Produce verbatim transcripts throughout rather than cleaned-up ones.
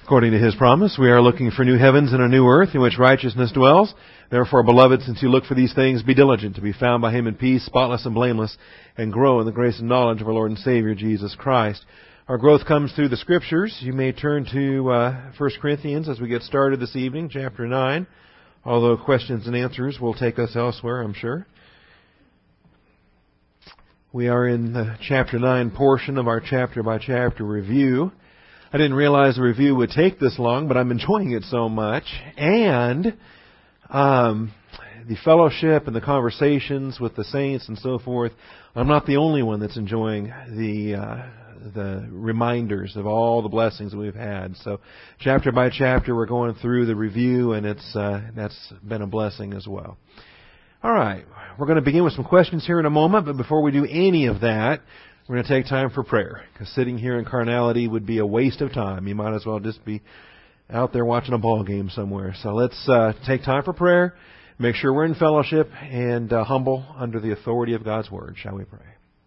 According to His promise, we are looking for new heavens and a new earth in which righteousness dwells. Therefore, beloved, since you look for these things, be diligent to be found by Him in peace, spotless and blameless, and grow in the grace and knowledge of our Lord and Savior, Jesus Christ. Our growth comes through the Scriptures. You may turn to uh, First Corinthians as we get started this evening, chapter nine, although questions and answers will take us elsewhere, I'm sure. We are in the chapter nine portion of our chapter-by-chapter review. I didn't realize the review would take this long, but I'm enjoying it so much. And um, the fellowship and the conversations with the saints and so forth, I'm not the only one that's enjoying the uh, the reminders of all the blessings that we've had. So chapter by chapter, we're going through the review, and it's uh, that's been a blessing as well. All right, we're going to begin with some questions here in a moment, but before we do any of that, we're going to take time for prayer, because sitting here in carnality would be a waste of time. You might as well just be out there watching a ball game somewhere. So let's uh, take time for prayer, make sure we're in fellowship, and uh, humble under the authority of God's Word. Shall we pray?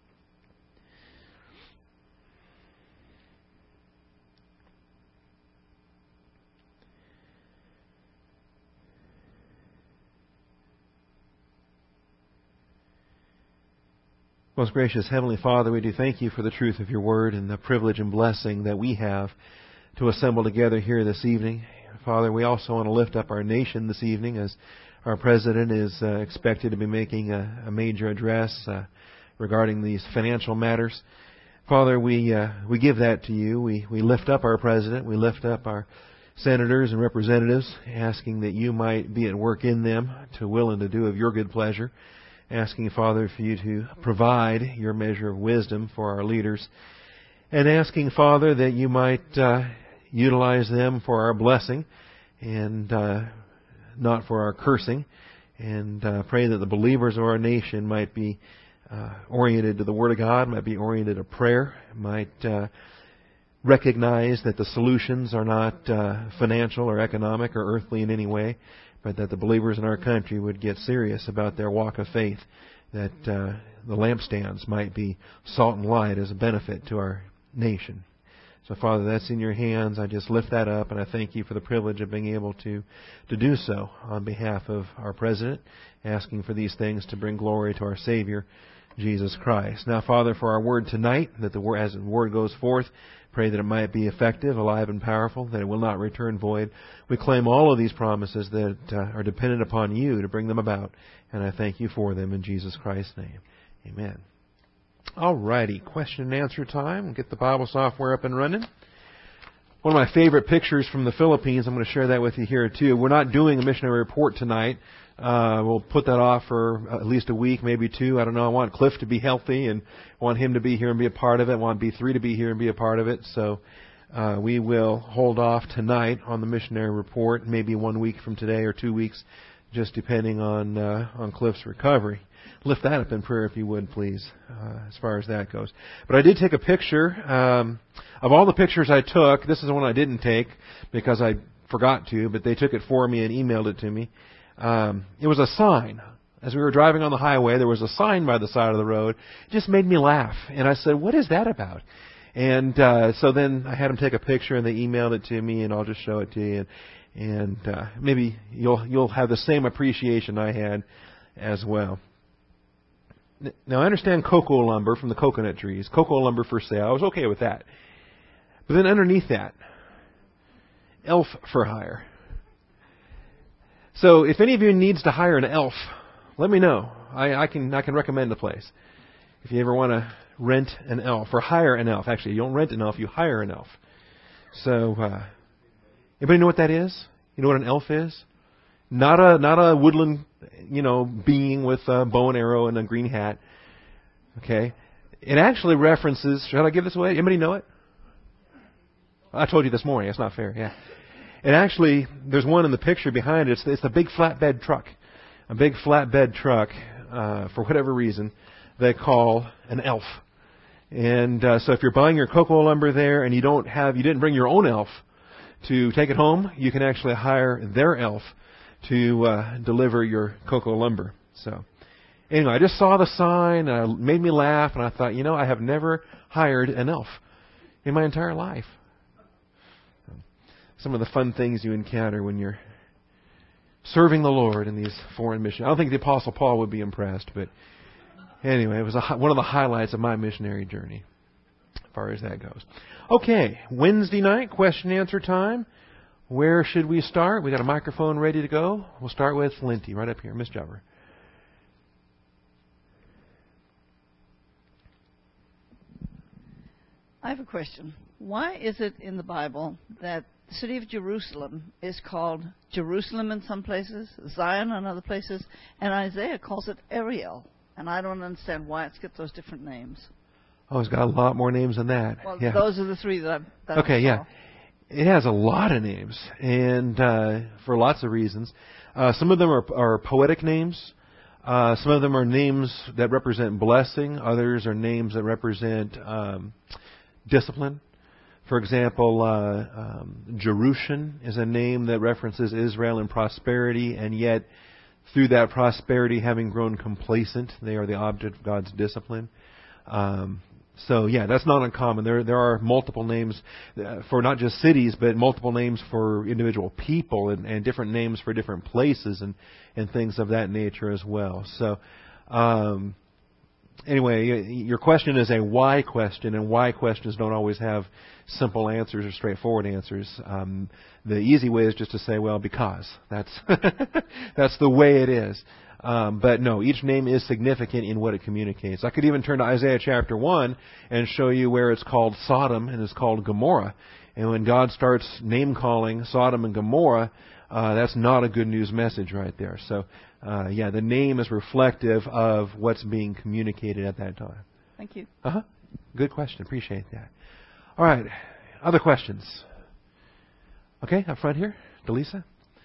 Most gracious Heavenly Father, we do thank You for the truth of Your Word and the privilege and blessing that we have to assemble together here this evening. Father, we also want to lift up our nation this evening as our President is uh, expected to be making a, a major address uh, regarding these financial matters. Father, we uh, we give that to You. We, we lift up our President. We lift up our senators and representatives, asking that You might be at work in them to will and to do of Your good pleasure. Asking, Father, for You to provide Your measure of wisdom for our leaders. And asking, Father, that You might uh, utilize them for our blessing and uh, not for our cursing. And uh, pray that the believers of our nation might be uh, oriented to the Word of God, might be oriented to prayer, might uh, recognize that the solutions are not uh, financial or economic or earthly in any way, but that the believers in our country would get serious about their walk of faith, that uh, the lampstands might be salt and light as a benefit to our nation. So, Father, that's in Your hands. I just lift that up, and I thank You for the privilege of being able to, to do so on behalf of our President, asking for these things to bring glory to our Savior, Jesus Christ. Now, Father, for our word tonight, that the word, as the word goes forth, pray that it might be effective, alive, and powerful, that it will not return void. We claim all of these promises that uh, are dependent upon You to bring them about, and I thank You for them in Jesus Christ's name. Amen. All righty, question and answer time. We'll get the Bible software up and running. One of my favorite pictures from the Philippines, I'm going to share that with you here too. We're not doing a missionary report tonight. Uh, we'll put that off for at least a week, maybe two. I don't know. I want Cliff to be healthy and want him to be here and be a part of it. I want B three to be here and be a part of it. So uh, we will hold off tonight on the missionary report, maybe one week from today or two weeks, just depending on uh, on Cliff's recovery. Lift that up in prayer if you would, please, uh, as far as that goes. But I did take a picture. Um, of all the pictures I took, this is the one I didn't take because I forgot to, but they took it for me and emailed it to me. Um, it was a sign. As we were driving on the highway, there was a sign by the side of the road. It just made me laugh. And I said, what is that about? And uh, so then I had them take a picture, and they emailed it to me, and I'll just show it to you. And, and uh, maybe you'll you'll have the same appreciation I had as well. Now, I understand cocoa lumber from the coconut trees. Cocoa lumber for sale. I was okay with that. But then underneath that, elf for hire. So if any of you needs to hire an elf, let me know. I, I can I can recommend a place. If you ever want to rent an elf or hire an elf. Actually, you don't rent an elf, you hire an elf. So, uh, anybody know what that is? You know what an elf is? Not a not a woodland, you know, being with a bow and arrow and a green hat. Okay? It actually references, should I give this away? Anybody know it? I told you this morning. It's not fair. Yeah. And actually, there's one in the picture behind it. It's, it's a big flatbed truck. A big flatbed truck, uh, for whatever reason, they call an elf. And uh, so if you're buying your cocoa lumber there and you don't have, you didn't bring your own elf to take it home, you can actually hire their elf to uh, deliver your cocoa lumber. So anyway, I just saw the sign, and it made me laugh, and I thought, you know, I have never hired an elf in my entire life. some of the fun things you encounter when you're serving the Lord in these foreign missions. I don't think the Apostle Paul would be impressed, but anyway, it was a, one of the highlights of my missionary journey, as far as that goes. Okay, Wednesday night, question and answer time. Where should we start? We got a microphone ready to go. We'll start with Linty, right up here. Miss Jobber. I have a question. Why is it in the Bible that the city of Jerusalem is called Jerusalem in some places, Zion in other places, and Isaiah calls it Ariel? And I don't understand why it's got those different names. Oh, it's got a lot more names than that. Well, yeah. those are the three that I've that Okay, I saw. yeah. It has a lot of names, and uh, for lots of reasons. Uh, some of them are, are poetic names. Uh, some of them are names that represent blessing. Others are names that represent um, discipline. For example, uh, um, Jerushan is a name that references Israel in prosperity, and yet through that prosperity having grown complacent, they are the object of God's discipline. Um, so, yeah, that's not uncommon. There there are multiple names for not just cities, but multiple names for individual people, and, and different names for different places, and, and things of that nature as well. So, um, anyway, your question is a why question, and why questions don't always have simple answers or straightforward answers. Um, the easy way is just to say, well, because. That's that's the way it is. Um, but no, each name is significant in what it communicates. I could even turn to Isaiah chapter one and show you where it's called Sodom and it's called Gomorrah. And when God starts name-calling Sodom and Gomorrah, uh, that's not a good news message right there. So, uh, yeah, the name is reflective of what's being communicated at that time. Thank you. Uh-huh. Good question. Appreciate that. All right. Other questions? Okay, up front here. Delisa?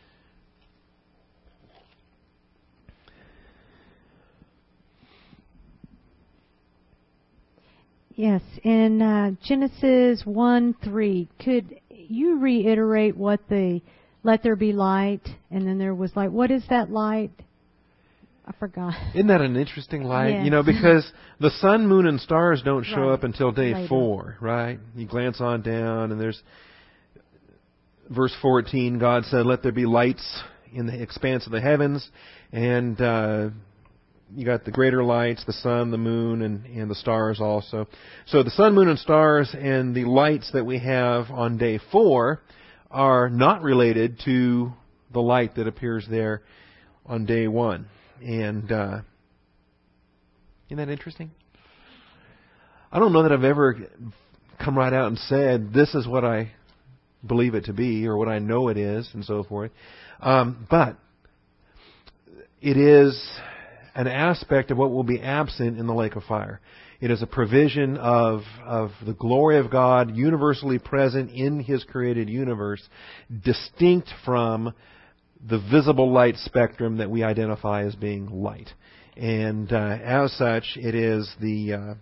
Yes, in uh, Genesis one three, could you reiterate what the "let there be light" and then there was light? What is that light? I forgot. Isn't that an interesting light? Yes. You know, because the sun, moon, and stars don't show Right. up until day Later. four, right? You glance on down, and there's verse fourteen. God said, "Let there be lights in the expanse of the heavens," and uh, you got the greater lights, the sun, the moon, and, and the stars also. So the sun, moon, and stars and the lights that we have on day four are not related to the light that appears there on day one. And uh, isn't that interesting? I don't know that I've ever come right out and said, this is what I believe it to be, or what I know it is, and so forth. Um, but it is an aspect of what will be absent in the lake of fire. It is a provision of of the glory of God universally present in His created universe, distinct from the visible light spectrum that we identify as being light. And uh, as such, it is the uh,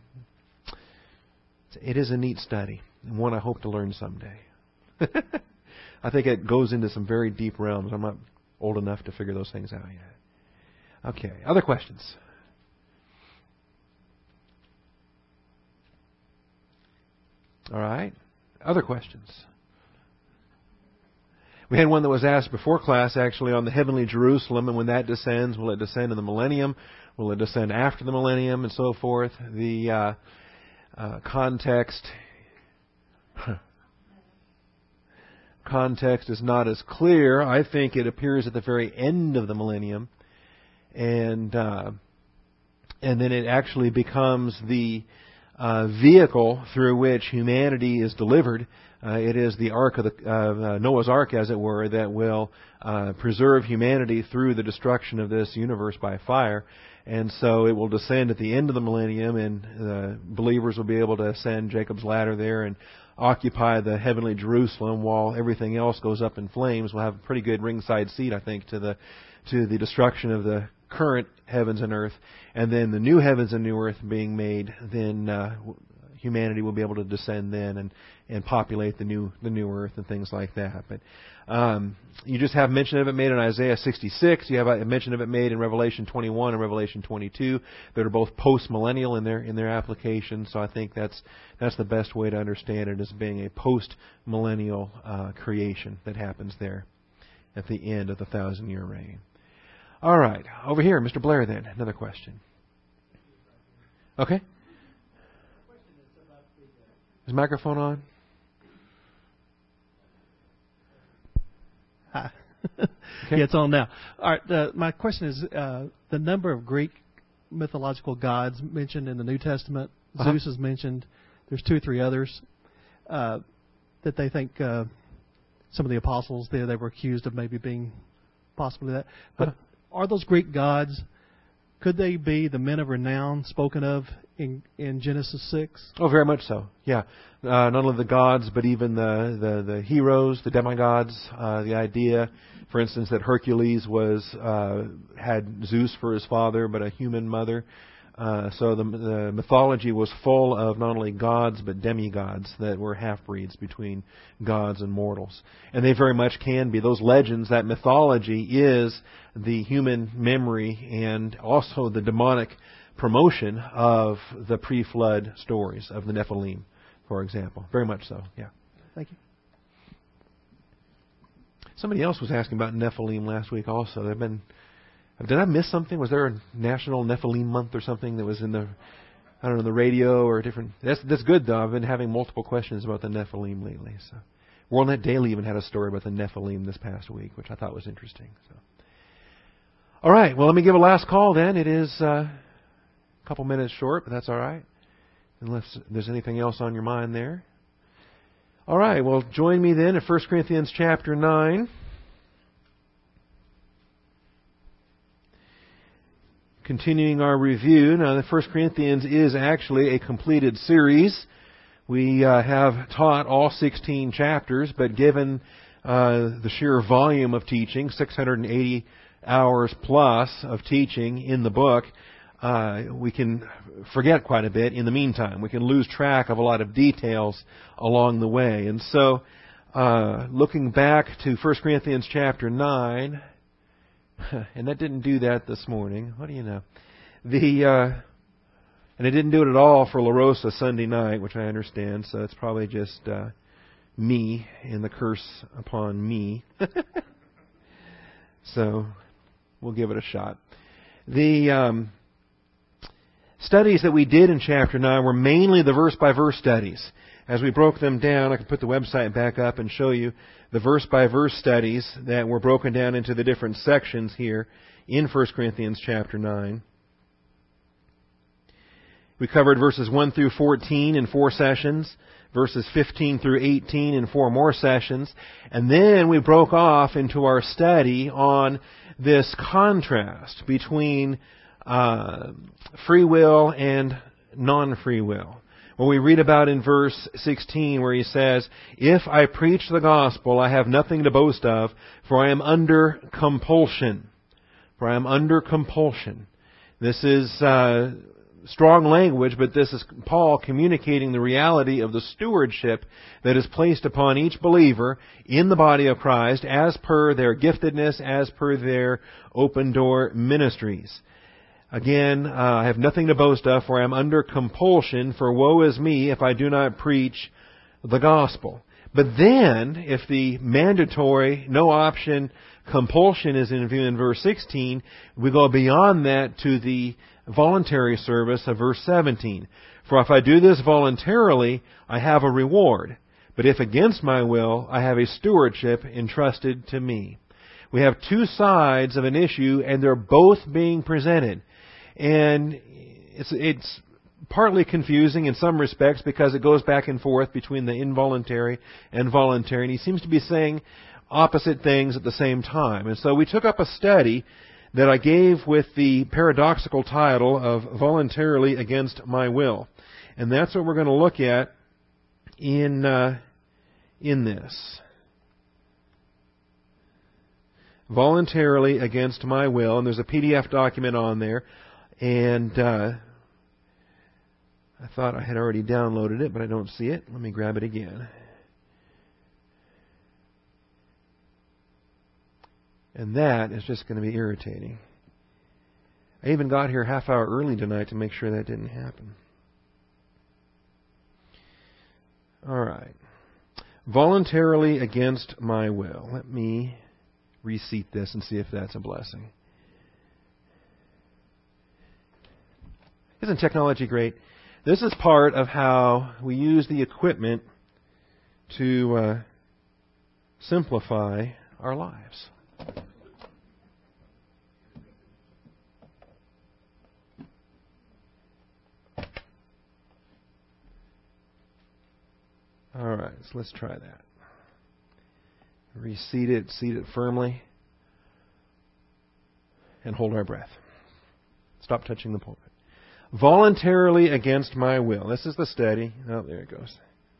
it is a neat study, and one I hope to learn someday. I think it goes into some very deep realms. I'm not old enough to figure those things out yet. Okay, other questions? All right, other questions? We had one that was asked before class, actually, on the heavenly Jerusalem, and when that descends, will it descend in the millennium? Will it descend after the millennium, and so forth? The uh, uh, context context is not as clear. I think it appears at the very end of the millennium, and uh, and then it actually becomes the uh, vehicle through which humanity is delivered. Uh, it is the ark of the uh, uh, Noah's Ark, as it were, that will uh, preserve humanity through the destruction of this universe by fire. And so it will descend at the end of the millennium, and uh, believers will be able to ascend Jacob's ladder there and occupy the heavenly Jerusalem while everything else goes up in flames. We'll have a pretty good ringside seat, I think, to the to the destruction of the current heavens and earth, and then the new heavens and new earth being made. Then uh, humanity will be able to descend then and, and populate the new the new earth and things like that. But um, you just have mention of it made in Isaiah sixty-six. You have a mention of it made in Revelation twenty-one and Revelation twenty-two that are both post-millennial in their in their application. So I think that's that's the best way to understand it, as being a post-millennial uh, creation that happens there at the end of the thousand-year reign. All right, over here, Mister Blair. Then another question. Okay. Is the microphone on? Hi. Okay. Yeah, it's on now. All right. Uh, my question is uh, the number of Greek mythological gods mentioned in the New Testament. Uh-huh. Zeus is mentioned. There's two or three others uh, that they think uh, some of the apostles there they were accused of maybe being possibly that. But uh-huh. Are those Greek gods? Could they be the men of renown spoken of in in Genesis six? Oh, very much so. Yeah, uh, not only the gods, but even the the, the heroes, the demigods. Uh, the idea, for instance, that Hercules was uh, had Zeus for his father, but a human mother. Uh, so the, the mythology was full of not only gods but demigods that were half-breeds between gods and mortals. And they very much can be. Those legends, that mythology is the human memory and also the demonic promotion of the pre-flood stories of the Nephilim, for example. Very much so, yeah. Thank you. Somebody else was asking about Nephilim last week also. They've been... Did I miss something? Was there a National Nephilim Month or something that was in the, I don't know, the radio or different? That's that's good though. I've been having multiple questions about the Nephilim lately. So, WorldNet Daily even had a story about the Nephilim this past week, which I thought was interesting. So, all right. Well, let me give a last call then. It is uh, a couple minutes short, but that's all right. Unless there's anything else on your mind there. All right. Well, join me then in First Corinthians chapter nine. Continuing our review. Now, the First Corinthians is actually a completed series. We uh, have taught all sixteen chapters, but given uh, the sheer volume of teaching, six hundred eighty hours plus of teaching in the book, uh, we can forget quite a bit in the meantime. We can lose track of a lot of details along the way. And so, uh, looking back to First Corinthians chapter nine... And that didn't do that this morning. What do you know? The uh, and it didn't do it at all for La Rosa Sunday night, which I understand. So it's probably just uh, me and the curse upon me. So we'll give it a shot. The um, studies that we did in chapter nine were mainly the verse-by-verse studies. As we broke them down, I can put the website back up and show you the verse-by-verse studies that were broken down into the different sections here in First Corinthians chapter nine. We covered verses one through fourteen in four sessions, verses fifteen through eighteen in four more sessions, and then we broke off into our study on this contrast between uh, free will and non-free will. What we read about in verse sixteen where he says, "If I preach the gospel, I have nothing to boast of, for I am under compulsion." For I am under compulsion. This is uh, strong language, but this is Paul communicating the reality of the stewardship that is placed upon each believer in the body of Christ as per their giftedness, as per their open door ministries. Again, uh, I have nothing to boast of, for I am under compulsion, for woe is me if I do not preach the gospel. But then, if the mandatory, no option, compulsion is in view in verse sixteen, we go beyond that to the voluntary service of verse seventeen. For if I do this voluntarily, I have a reward. But if against my will, I have a stewardship entrusted to me. We have two sides of an issue, and they're both being presented. And it's, it's partly confusing in some respects because it goes back and forth between the involuntary and voluntary. And he seems to be saying opposite things at the same time. And so we took up a study that I gave with the paradoxical title of Voluntarily Against My Will. And that's what we're going to look at in, uh, in this. Voluntarily Against My Will. And there's a P D F document on there. And uh, I thought I had already downloaded it, but I don't see it. Let me grab it again. And that is just going to be irritating. I even got here a half hour early tonight to make sure that didn't happen. All right. Voluntarily against my will. Let me reseat this and see if that's a blessing. Isn't technology great? This is part of how we use the equipment to uh, simplify our lives. All right, so let's try that. Reseat it, seat it firmly, and hold our breath. Stop touching the pulpit. Voluntarily against my will. This is the study. Oh, there it goes.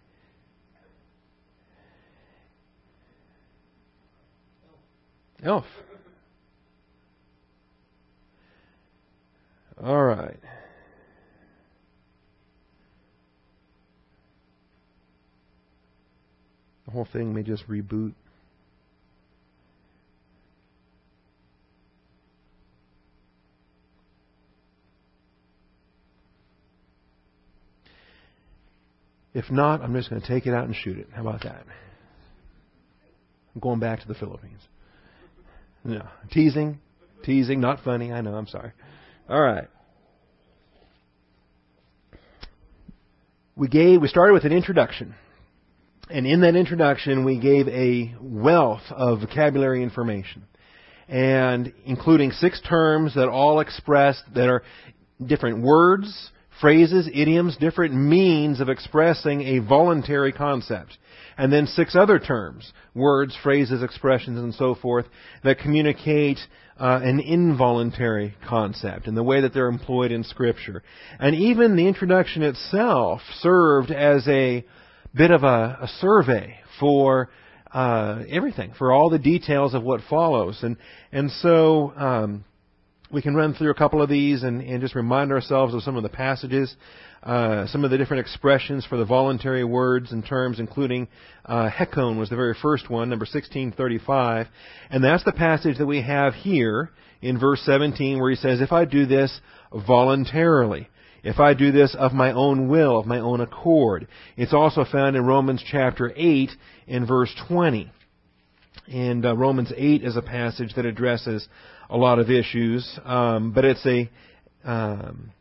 Elf. All right. The whole thing may just reboot. If not, I'm just going to take it out and shoot it. How about that? I'm going back to the Philippines. No, teasing, teasing, not funny. I know, I'm sorry. All right. We gave, we started with an introduction. And in that introduction, we gave a wealth of vocabulary information. And including six terms that all express, that are different words, phrases, idioms, different means of expressing a voluntary concept. And then six other terms, words, phrases, expressions, and so forth, that communicate uh, an involuntary concept in the way that they're employed in Scripture. And even the introduction itself served as a bit of a, a survey for uh, everything, for all the details of what follows. And, and so... Um, We can run through a couple of these and, and just remind ourselves of some of the passages, uh, some of the different expressions for the voluntary words and terms, including uh, hekon was the very first one, number sixteen thirty-five. And that's the passage that we have here in verse seventeen where he says, if I do this voluntarily, if I do this of my own will, of my own accord. It's also found in Romans chapter eight in verse twenty. And uh, Romans eight is a passage that addresses a lot of issues, um, but it's a um,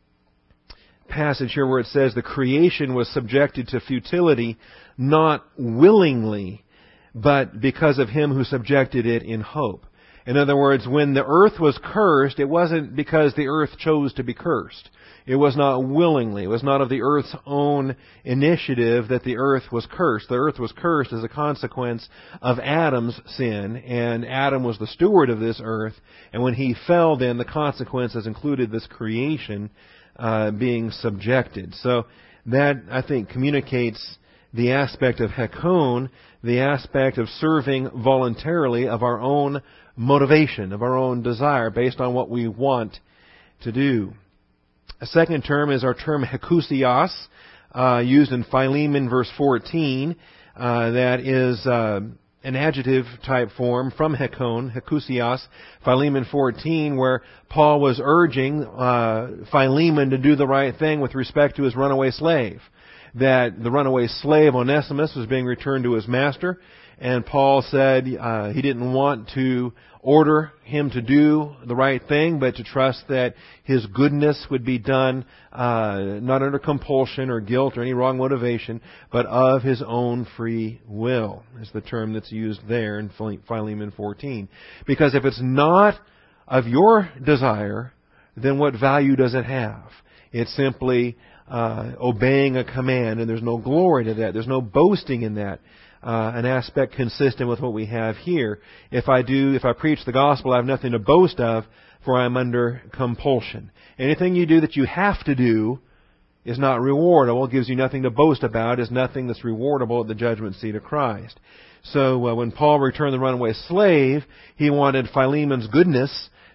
passage here where it says the creation was subjected to futility, not willingly, but because of Him who subjected it in hope. In other words, when the earth was cursed, it wasn't because the earth chose to be cursed. It was not willingly. It was not of the earth's own initiative that the earth was cursed. The earth was cursed as a consequence of Adam's sin, and Adam was the steward of this earth. And when he fell, then the consequences included this creation uh, being subjected. So that, I think, communicates the aspect of hekon, the aspect of serving voluntarily of our own motivation, of our own desire, based on what we want to do. A second term is our term hekousios, uh, used in Philemon verse fourteen. Uh, that is uh, an adjective type form from hekon, hekousios, Philemon fourteen, where Paul was urging uh, Philemon to do the right thing with respect to his runaway slave. That the runaway slave Onesimus was being returned to his master, and Paul said uh, he didn't want to order him to do the right thing, but to trust that his goodness would be done uh, not under compulsion or guilt or any wrong motivation, but of his own free will, is the term that's used there in Philemon fourteen. Because if it's not of your desire, then what value does it have? It's simply uh, obeying a command, and there's no glory to that. There's no boasting in that. Uh, an aspect consistent with what we have here. If I do, if I preach the gospel, I have nothing to boast of, for I am under compulsion. Anything you do that you have to do is not rewardable. It gives you nothing to boast about. Is nothing that's rewardable at the judgment seat of Christ. So uh, when Paul returned the runaway slave, he wanted Philemon's goodness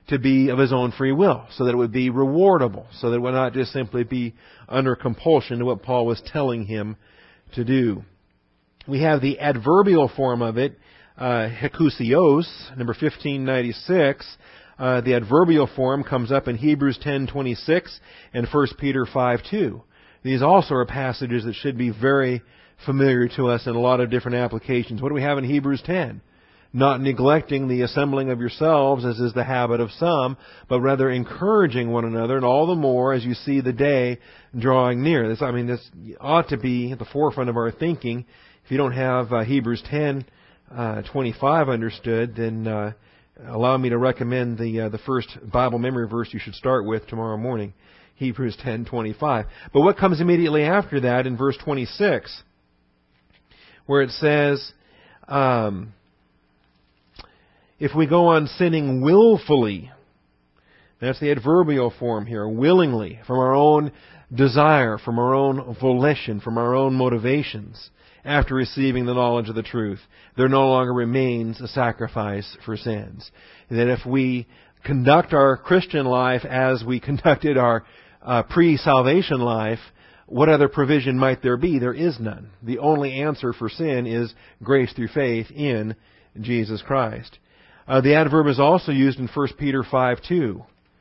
to be of his own free will, so that it would be rewardable, so that it would not just simply be under compulsion to what Paul was telling him to do. We have the adverbial form of it, uh, hekusios, number fifteen ninety-six. Uh, the adverbial form comes up in Hebrews ten twenty-six and First Peter five two. These also are passages that should be very familiar to us in a lot of different applications. What do we have in Hebrews ten? Not neglecting the assembling of yourselves, as is the habit of some, but rather encouraging one another, and all the more as you see the day drawing near. This, I mean, this ought to be at the forefront of our thinking. If you don't have uh, Hebrews ten twenty-five understood, then uh, allow me to recommend the uh, the first Bible memory verse you should start with tomorrow morning, Hebrews ten twenty-five. But what comes immediately after that in verse twenty-six, where it says, um, if we go on sinning willfully, that's the adverbial form here, willingly, from our own desire, from our own volition, from our own motivations, after receiving the knowledge of the truth, there no longer remains a sacrifice for sins. And that if we conduct our Christian life as we conducted our uh, pre-salvation life, what other provision might there be? There is none. The only answer for sin is grace through faith in Jesus Christ. Uh, the adverb is also used in First Peter five two,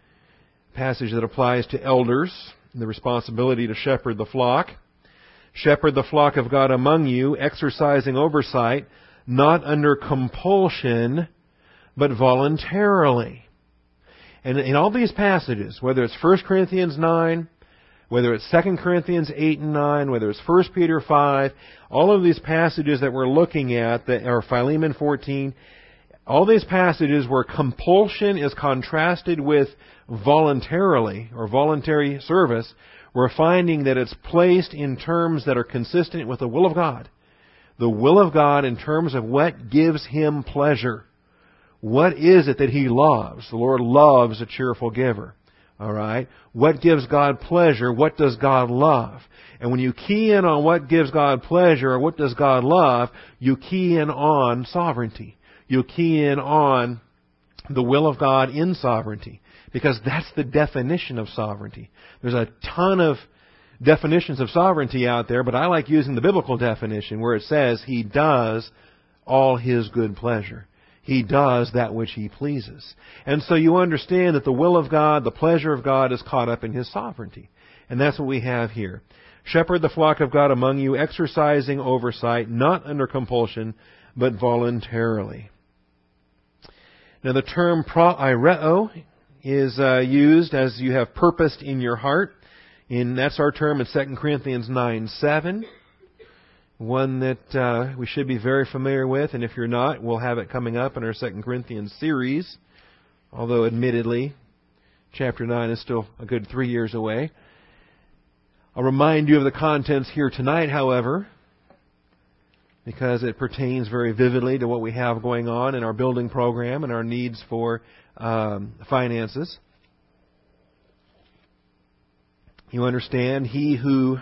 a passage that applies to elders, the responsibility to shepherd the flock. Shepherd the flock of God among you, exercising oversight, not under compulsion, but voluntarily. And in all these passages, whether it's First Corinthians nine, whether it's Second Corinthians eight and nine, whether it's First Peter five, all of these passages that we're looking at, that are Philemon fourteen, all these passages where compulsion is contrasted with voluntarily, or voluntary service, we're finding that it's placed in terms that are consistent with the will of God. The will of God in terms of what gives Him pleasure. What is it that He loves? The Lord loves a cheerful giver. All right? What gives God pleasure? What does God love? And when you key in on what gives God pleasure or what does God love, you key in on sovereignty. You key in on the will of God in sovereignty. Because that's the definition of sovereignty. There's a ton of definitions of sovereignty out there, but I like using the biblical definition where it says He does all His good pleasure. He does that which He pleases. And so you understand that the will of God, the pleasure of God is caught up in His sovereignty. And that's what we have here. Shepherd the flock of God among you, exercising oversight, not under compulsion, but voluntarily. Now the term proireo is uh, used as you have purposed in your heart. And that's our term in Second Corinthians nine seven. One that uh, we should be very familiar with. And if you're not, we'll have it coming up in our Second Corinthians series. Although admittedly, chapter nine is still a good three years away. I'll remind you of the contents here tonight, however, because it pertains very vividly to what we have going on in our building program and our needs for um, finances. You understand, he who,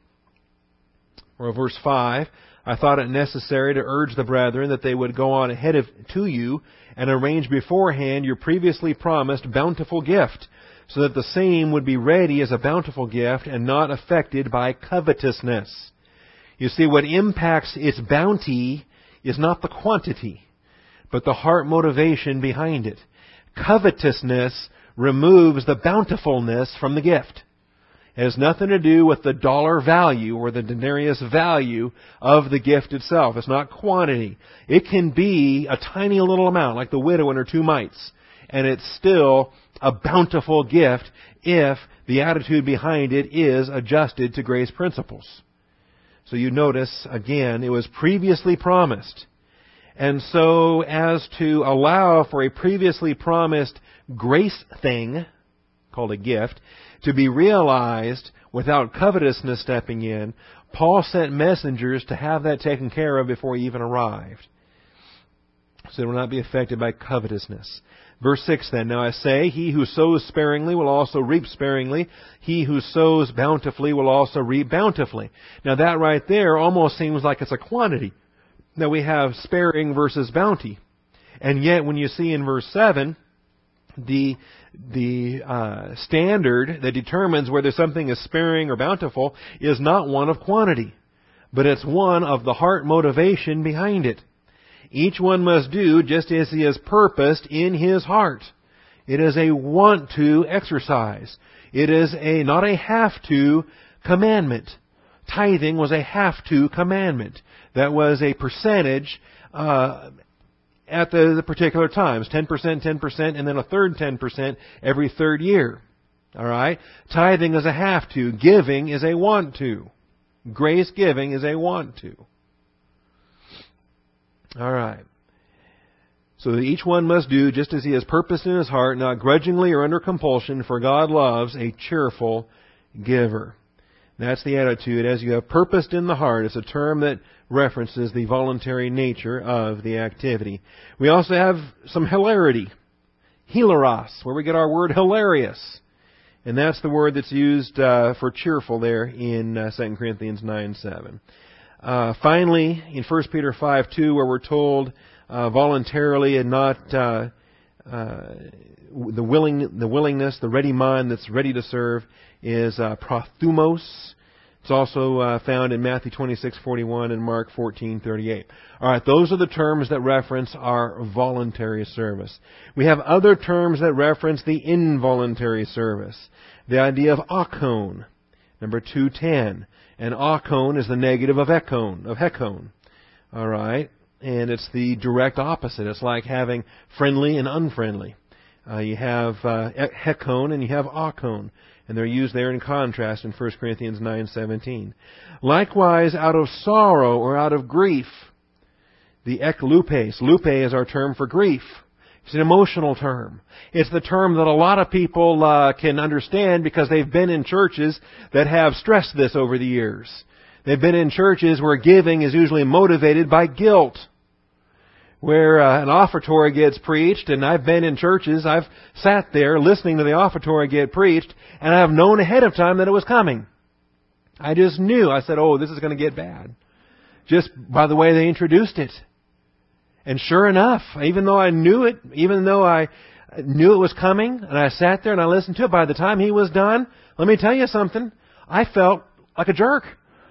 or verse five, I thought it necessary to urge the brethren that they would go on ahead of to you and arrange beforehand your previously promised bountiful gift, so that the same would be ready as a bountiful gift and not affected by covetousness. You see, what impacts its bounty is not the quantity, but the heart motivation behind it. Covetousness removes the bountifulness from the gift. It has nothing to do with the dollar value or the denarius value of the gift itself. It's not quantity. It can be a tiny little amount, like the widow and her two mites, and it's still a bountiful gift if the attitude behind it is adjusted to grace principles. So you notice, again, it was previously promised. And so as to allow for a previously promised grace thing, called a gift, to be realized without covetousness stepping in, Paul sent messengers to have that taken care of before he even arrived. So it will not be affected by covetousness. Verse six then, now I say, he who sows sparingly will also reap sparingly. He who sows bountifully will also reap bountifully. Now that right there almost seems like it's a quantity. Now we have sparing versus bounty. And yet when you see in verse seven, The the uh, standard that determines whether something is sparing or bountiful is not one of quantity, but it's one of the heart motivation behind it. Each one must do just as he has purposed in his heart. It is a want-to exercise. It is a not a have-to commandment. Tithing was a have-to commandment. That was a percentage uh, at the, the particular times. ten percent, ten percent, and then a third ten percent every third year. All right? Tithing is a have-to. Giving is a want-to. Grace giving is a want-to. All right. So that each one must do just as he has purposed in his heart, not grudgingly or under compulsion, for God loves a cheerful giver. That's the attitude. As you have purposed in the heart, it's a term that references the voluntary nature of the activity. We also have some hilarity. Hilaros, where we get our word hilarious. And that's the word that's used uh, for cheerful there in uh, Second Corinthians nine seven. Uh, finally, in First Peter five two, where we're told uh, voluntarily and not uh, uh, the willing, the willingness, the ready mind that's ready to serve, is uh, prothumos. It's also uh, found in Matthew twenty-six forty-one and Mark fourteen thirty-eight. All right, those are the terms that reference our voluntary service. We have other terms that reference the involuntary service. The idea of akon, number two ten. And akon is the negative of ekon, of hekon. All right, and it's the direct opposite. It's like having friendly and unfriendly. Uh, you have uh, hekon and you have akon. And they're used there in contrast in First Corinthians nine seventeen. Likewise, out of sorrow or out of grief, the ek lupes. Lupe is our term for grief. It's an emotional term. It's the term that a lot of people uh, can understand because they've been in churches that have stressed this over the years. They've been in churches where giving is usually motivated by guilt. Where uh, an offertory gets preached, and I've been in churches, I've sat there listening to the offertory get preached, and I've known ahead of time that it was coming. I just knew. I said, oh, this is going to get bad. Just by the way they introduced it. And sure enough, even though I knew it, even though I knew it was coming, and I sat there and I listened to it, by the time he was done, let me tell you something, I felt like a jerk.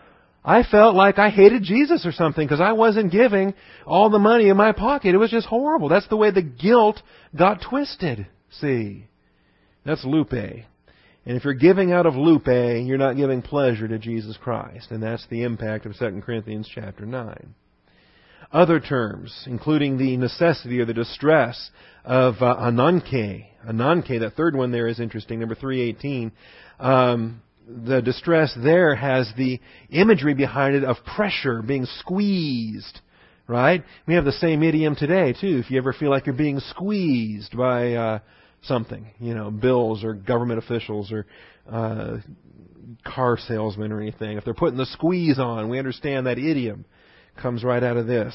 I felt like I hated Jesus or something because I wasn't giving all the money in my pocket. It was just horrible. That's the way the guilt got twisted. See? That's lupe. And if you're giving out of lupe, you're not giving pleasure to Jesus Christ. And that's the impact of Second Corinthians chapter nine. Other terms, including the necessity or the distress of uh, ananke. Ananke, that third one there is interesting, number three eighteen. Um... The distress there has the imagery behind it of pressure, being squeezed, right? We have the same idiom today, too. If you ever feel like you're being squeezed by uh, something, you know, bills or government officials or uh, car salesmen or anything. If they're putting the squeeze on, we understand that idiom comes right out of this.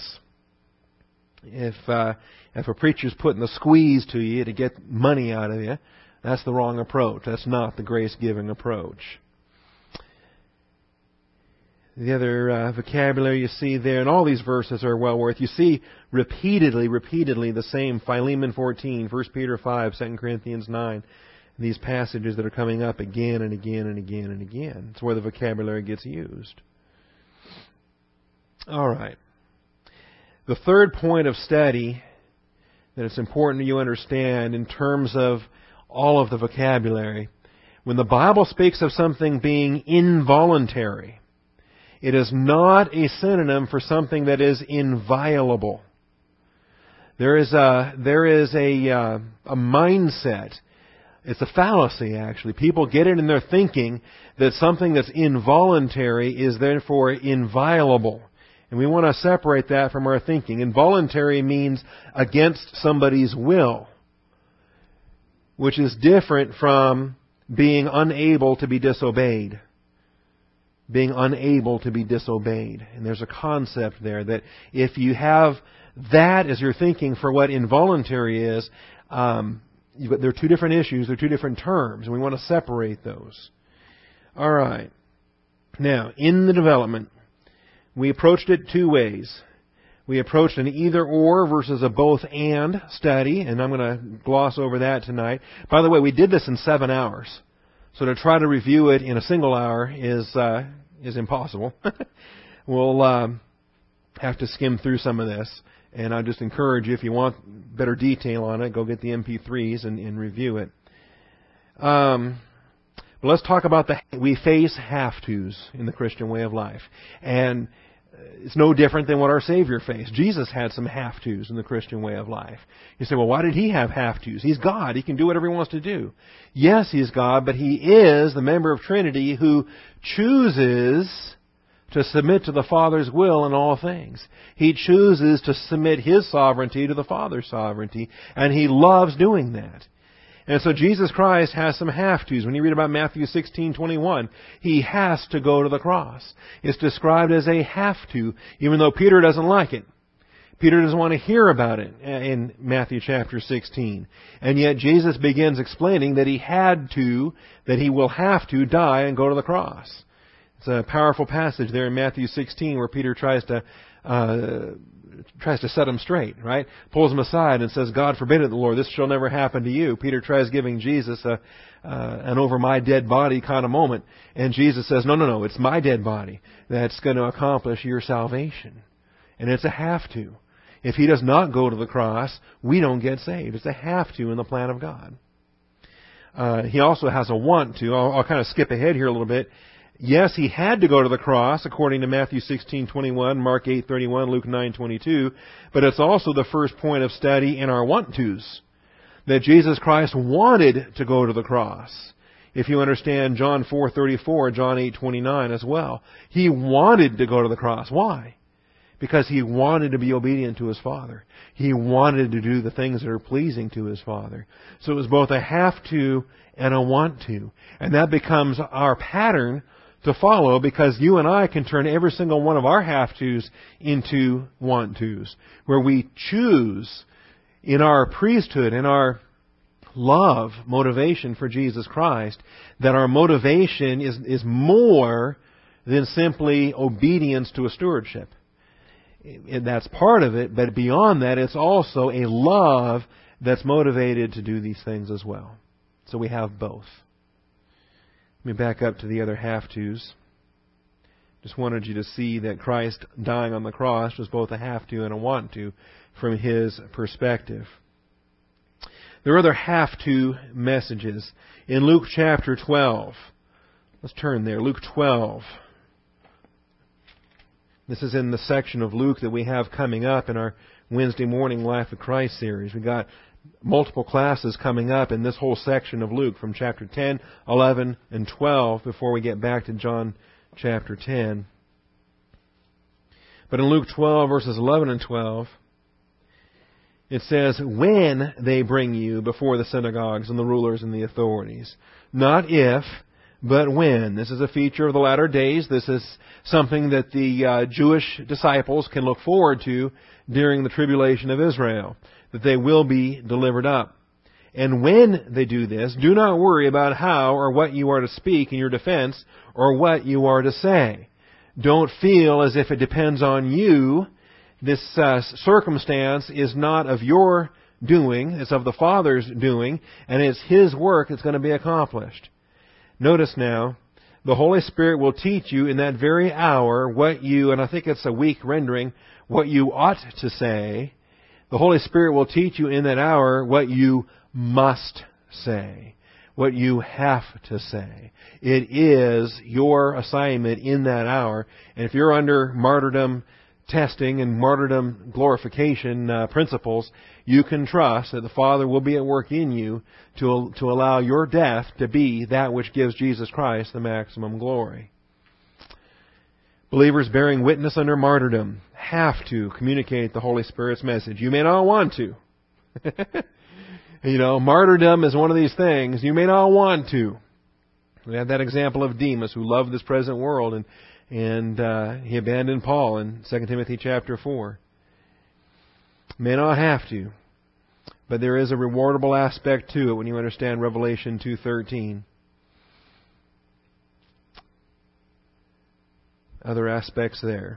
If uh, if a preacher's putting the squeeze to you to get money out of you, that's the wrong approach. That's not the grace-giving approach. The other uh, vocabulary you see there, and all these verses are well worth. You see repeatedly, repeatedly the same Philemon fourteen, First Peter five, Second Corinthians nine. These passages that are coming up again and again and again and again. It's where the vocabulary gets used. All right. The third point of study that it's important you understand in terms of all of the vocabulary, when the Bible speaks of something being involuntary, it is not a synonym for something that is inviolable. There is a there is a uh, a mindset. It's a fallacy, actually. People get it in their thinking that something that's involuntary is therefore inviolable. And we want to separate that from our thinking. Involuntary means against somebody's will, which is different from being unable to be disobeyed. Being unable to be disobeyed. And there's a concept there that if you have that as your thinking for what involuntary is, um, there are two different issues, there are two different terms, and we want to separate those. All right. Now, in the development, we approached it two ways. We approached an either-or versus a both-and study, and I'm going to gloss over that tonight. By the way, we did this in seven hours. So to try to review it in a single hour is uh, is impossible. We'll um, have to skim through some of this, and I just encourage you, if you want better detail on it, go get the M P threes and, and review it. Um, but let's talk about the we face have-tos in the Christian way of life, and it's no different than what our Savior faced. Jesus had some have-tos in the Christian way of life. You say, well, why did He have have-tos? He's God. He can do whatever He wants to do. Yes, He's God, but He is the member of Trinity who chooses to submit to the Father's will in all things. He chooses to submit His sovereignty to the Father's sovereignty, and He loves doing that. And so Jesus Christ has some have-tos. When you read about Matthew sixteen twenty-one, He has to go to the cross. It's described as a have-to, even though Peter doesn't like it. Peter doesn't want to hear about it in Matthew chapter sixteen. And yet Jesus begins explaining that He had to, that He will have to die and go to the cross. It's a powerful passage there in Matthew sixteen where Peter tries to uh, tries to set him straight, right? Pulls him aside and says, God forbid it, Lord, this shall never happen to you. Peter tries giving Jesus a, uh, an over my dead body kind of moment. And Jesus says, no, no, no, it's my dead body that's going to accomplish your salvation. And it's a have to. If He does not go to the cross, we don't get saved. It's a have to in the plan of God. Uh, he also has a want to. I'll, I'll kind of skip ahead here a little bit. Yes, He had to go to the cross, according to Matthew sixteen twenty-one, Mark eight thirty-one, Luke nine twenty-two. But it's also the first point of study in our want-tos, that Jesus Christ wanted to go to the cross. If you understand John four thirty-four, John eight twenty-nine as well. He wanted to go to the cross. Why? Because He wanted to be obedient to His Father. He wanted to do the things that are pleasing to His Father. So it was both a have-to and a want-to. And that becomes our pattern to follow, because you and I can turn every single one of our have-tos into want-tos, where we choose in our priesthood, in our love, motivation for Jesus Christ, that our motivation is, is more than simply obedience to a stewardship. And that's part of it, but beyond that, it's also a love that's motivated to do these things as well. So we have both. Let me back up to the other have-tos. Just wanted you to see that Christ dying on the cross was both a have-to and a want-to from His perspective. There are other have-to messages. In Luke chapter twelve, let's turn there, Luke twelve. This is in the section of Luke that we have coming up in our Wednesday morning Life of Christ series. We've got multiple classes coming up in this whole section of Luke from chapter ten, eleven, and twelve before we get back to John chapter ten. But in Luke twelve, verses eleven and twelve, it says, when they bring you before the synagogues and the rulers and the authorities. Not if, but when. This is a feature of the latter days. This is something that the uh, Jewish disciples can look forward to during the tribulation of Israel, that they will be delivered up. And when they do this, do not worry about how or what you are to speak in your defense or what you are to say. Don't feel as if it depends on you. This uh, circumstance is not of your doing, it's of the Father's doing, and it's His work that's going to be accomplished. Notice now, the Holy Spirit will teach you in that very hour what you, and I think it's a weak rendering, what you ought to say. The Holy Spirit will teach you in that hour what you must say, what you have to say. It is your assignment in that hour. And if you're under martyrdom testing and martyrdom glorification uh, principles, you can trust that the Father will be at work in you to, to allow your death to be that which gives Jesus Christ the maximum glory. Believers bearing witness under martyrdom have to communicate the Holy Spirit's message. You may not want to. You know, martyrdom is one of these things you may not want to. We have that example of Demas, who loved this present world, and and uh, he abandoned Paul in Second Timothy chapter four. May not have to, but there is a rewardable aspect to it when you understand Revelation two thirteen. Other aspects there.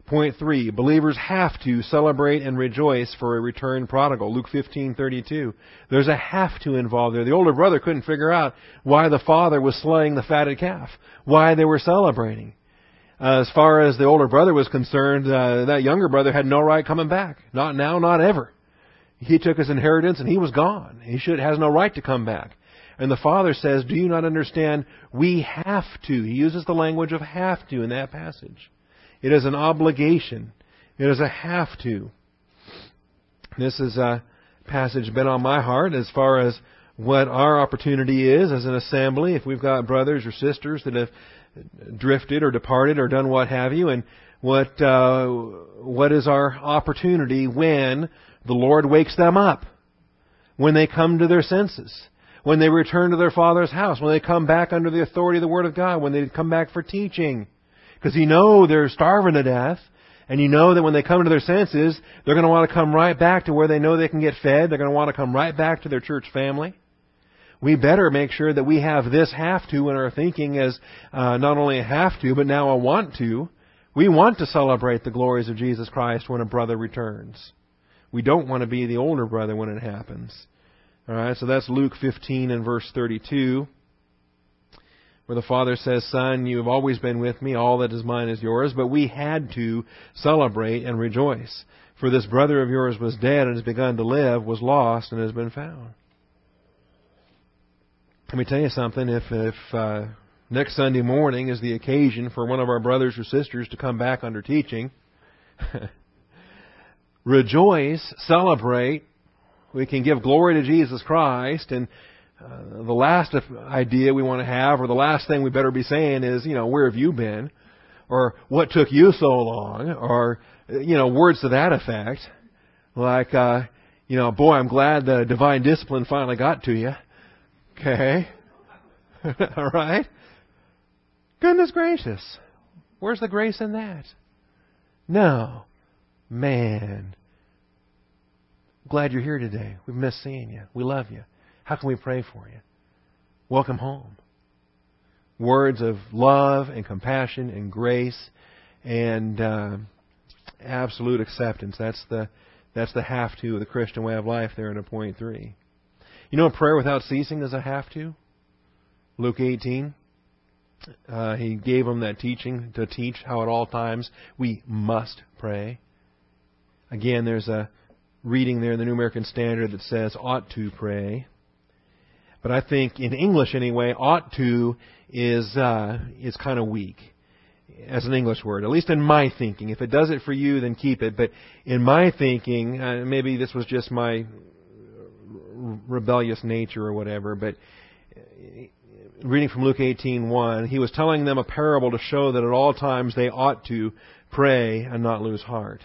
Point three, believers have to celebrate and rejoice for a returned prodigal. Luke fifteen thirty-two. There's a have to involved there. The older brother couldn't figure out why the father was slaying the fatted calf, why they were celebrating. Uh, as far as the older brother was concerned, uh, that younger brother had no right coming back. Not now, not ever. He took his inheritance and he was gone. He should has no right to come back. And the father says, do you not understand? We have to. He uses the language of have to in that passage. It is an obligation. It is a have to. This is a passage been on my heart as far as what our opportunity is as an assembly. If we've got brothers or sisters that have drifted or departed or done what have you, and what uh, what is our opportunity when the Lord wakes them up, when they come to their senses, when they return to their Father's house, when they come back under the authority of the Word of God, when they come back for teaching. Because you know they're starving to death, and you know that when they come to their senses, they're going to want to come right back to where they know they can get fed. They're going to want to come right back to their church family. We better make sure that we have this have to in our thinking as uh, not only a have to, but now a want to. We want to celebrate the glories of Jesus Christ when a brother returns. We don't want to be the older brother when it happens. All right, so that's Luke fifteen and verse thirty-two, where the father says, Son, you have always been with me. All that is mine is yours. But we had to celebrate and rejoice. For this brother of yours was dead and has begun to live, was lost and has been found. Let me tell you something. If, if uh, next Sunday morning is the occasion for one of our brothers or sisters to come back under teaching, rejoice, celebrate. We can give glory to Jesus Christ. And uh, the last idea we want to have, or the last thing we better be saying is, you know, where have you been? Or what took you so long? Or, you know, words to that effect. Like, uh, you know, boy, I'm glad the divine discipline finally got to you. Okay. All right. Goodness gracious. Where's the grace in that? No. Man. Glad you're here today. We've missed seeing you. We love you. How can we pray for you? Welcome home. Words of love and compassion and grace and uh, absolute acceptance. That's the that's the have to of the Christian way of life there in a point three. You know, prayer without ceasing is a have to. Luke eighteen. Uh, he gave them that teaching to teach how at all times we must pray. Again, there's a reading there in the New American Standard that says ought to pray. But I think in English anyway, ought to is uh, is kind of weak as an English word, at least in my thinking. If it does it for you, then keep it. But in my thinking, uh, maybe this was just my rebellious nature or whatever, but reading from Luke eighteen one, he was telling them a parable to show that at all times they ought to pray and not lose heart.